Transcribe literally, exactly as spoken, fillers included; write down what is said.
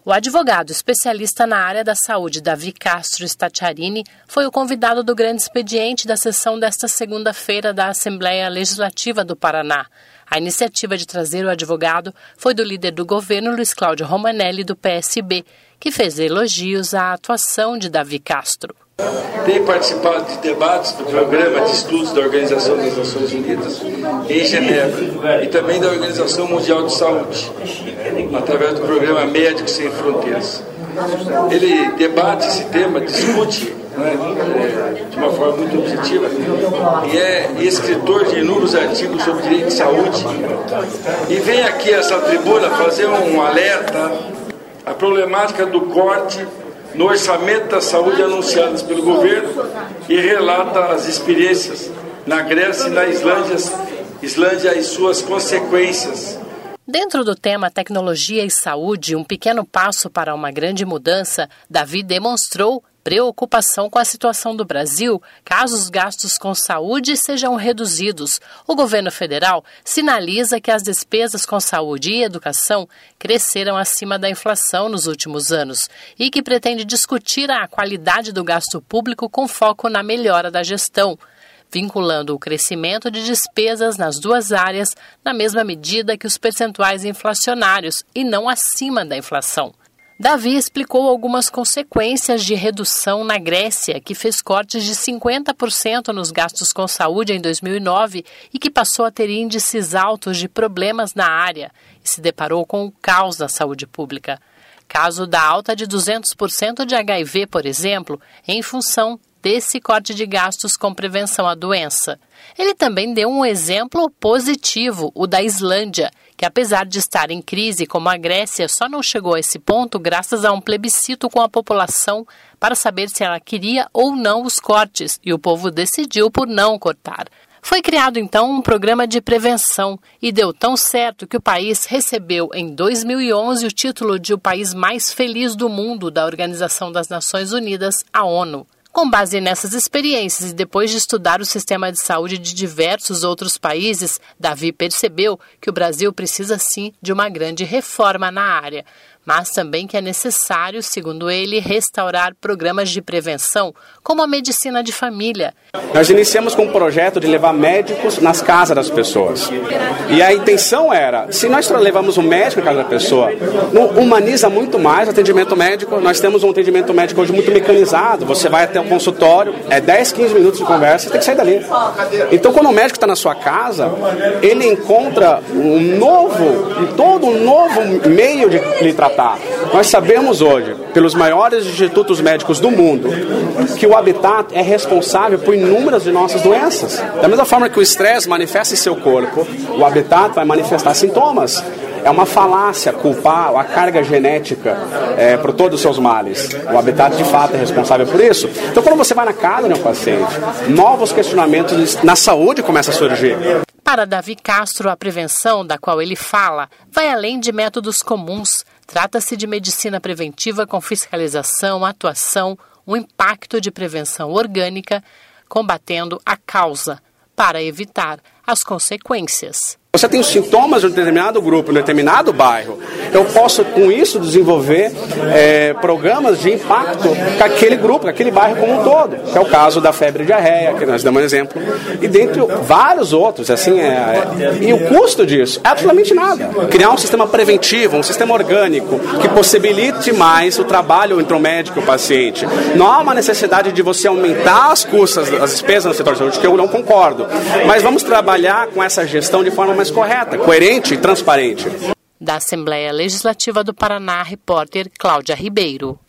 O advogado especialista na área da saúde, Davi Castro Stacchiarini, foi o convidado do grande expediente da sessão desta segunda-feira da Assembleia Legislativa do Paraná. A iniciativa de trazer o advogado foi do líder do governo, Luiz Cláudio Romanelli, do P S B, que fez elogios à atuação de Davi Castro. Tem participado de debates do programa de estudos da Organização das Nações Unidas em Genebra e também da Organização Mundial de Saúde, através do programa Médicos Sem Fronteiras. Ele debate esse tema, discute, né, de uma forma muito objetiva, e é escritor de inúmeros artigos sobre direito de saúde, e vem aqui a essa tribuna fazer um alerta à problemática do corte no orçamento da saúde anunciadas pelo governo e relata as experiências na Grécia e na Islândia, Islândia e suas consequências. Dentro do tema tecnologia e saúde, um pequeno passo para uma grande mudança, Davi demonstrou preocupação com a situação do Brasil, caso os gastos com saúde sejam reduzidos. O governo federal sinaliza que as despesas com saúde e educação cresceram acima da inflação nos últimos anos e que pretende discutir a qualidade do gasto público com foco na melhora da gestão, vinculando o crescimento de despesas nas duas áreas na mesma medida que os percentuais inflacionários e não acima da inflação. Davi explicou algumas consequências de redução na Grécia, que fez cortes de cinquenta por cento nos gastos com saúde em dois mil e nove e que passou a ter índices altos de problemas na área e se deparou com o caos na saúde pública. Caso da alta de duzentos por cento de H I V, por exemplo, em função desse corte de gastos com prevenção à doença. Ele também deu um exemplo positivo, o da Islândia, que apesar de estar em crise como a Grécia, só não chegou a esse ponto graças a um plebiscito com a população para saber se ela queria ou não os cortes, e o povo decidiu por não cortar. Foi criado então um programa de prevenção e deu tão certo que o país recebeu em dois mil e onze o título de o país mais feliz do mundo da Organização das Nações Unidas, a ONU. Com base nessas experiências e depois de estudar o sistema de saúde de diversos outros países, Davi percebeu que o Brasil precisa sim de uma grande reforma na área, mas também que é necessário, segundo ele, restaurar programas de prevenção, como a medicina de família. Nós iniciamos com um projeto de levar médicos nas casas das pessoas. E a intenção era, se nós levamos um médico na casa da pessoa, humaniza muito mais o atendimento médico. Nós temos um atendimento médico hoje muito mecanizado. Você vai até o consultório, é dez, quinze minutos de conversa, você tem que sair dali. Então, quando o médico está na sua casa, ele encontra um novo, todo um novo meio de lhe tratar. Nós sabemos hoje, pelos maiores institutos médicos do mundo, que o habitat é responsável por inúmeras de nossas doenças. Da mesma forma que o estresse manifesta em seu corpo, o habitat vai manifestar sintomas. É uma falácia culpar a carga genética é, por todos os seus males. O habitat, de fato, é responsável por isso. Então, quando você vai na casa de um paciente, novos questionamentos na saúde começam a surgir. Para Davi Castro, a prevenção da qual ele fala vai além de métodos comuns. Trata-se de medicina preventiva com fiscalização, atuação, um impacto de prevenção orgânica, combatendo a causa, para evitar as consequências. Você tem os sintomas de um determinado grupo, de um determinado bairro. Eu posso, com isso, desenvolver é, programas de impacto com aquele grupo, com aquele bairro como um todo. Que é o caso da febre diarreia, que nós damos um exemplo. E dentre vários outros. Assim, é, é, e o custo disso é absolutamente nada. Criar um sistema preventivo, um sistema orgânico, que possibilite mais o trabalho entre o médico e o paciente. Não há uma necessidade de você aumentar as custas, as despesas no setor de saúde, que eu não concordo. Mas vamos trabalhar com essa gestão de forma mais correta, coerente e transparente. Da Assembleia Legislativa do Paraná, repórter Cláudia Ribeiro.